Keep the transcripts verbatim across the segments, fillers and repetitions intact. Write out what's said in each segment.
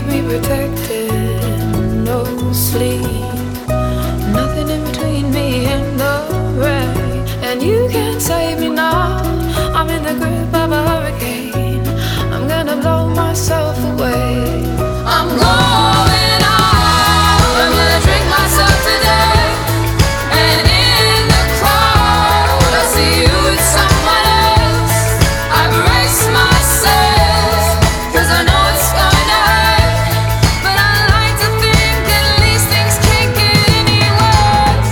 me protected, no sleep, nothing in between me and the rain. And you can't save me now, I'm in the grip of a hurricane. I'm gonna blow myself away. I'm going out, I'm gonna drink myself to death. And in the crowd I see you with someone else. I brace myself, cause I know it's gonna hurt, but I like to think at least things can't get any worse.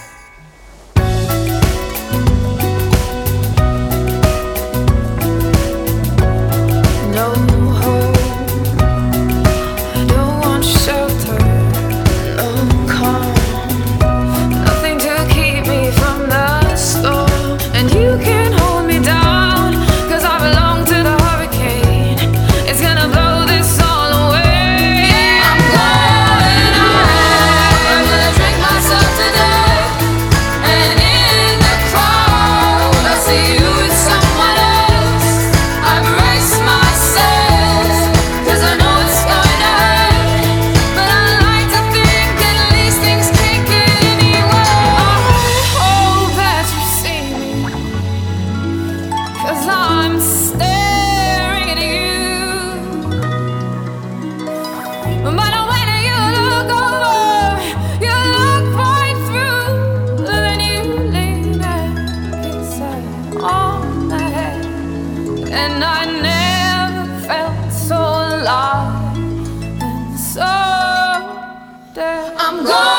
No hope, I don't want shelter, no calm, nothing to keep me from the storm. And you can't hold me down, cause I belong to the hurricane. It's gonna blow this all away. I'm going out, I'm gonna drink myself to death. And in the crowd I see you with someone else. I brace myself, cause I know it's gonna hurt, but I like to think at least things can't get any worse. I hope that you see me, cause I'm staring at you. But when you look over, you look right through. Then you lay that kiss on my head, and I never felt so alive and so dead. I'm gone.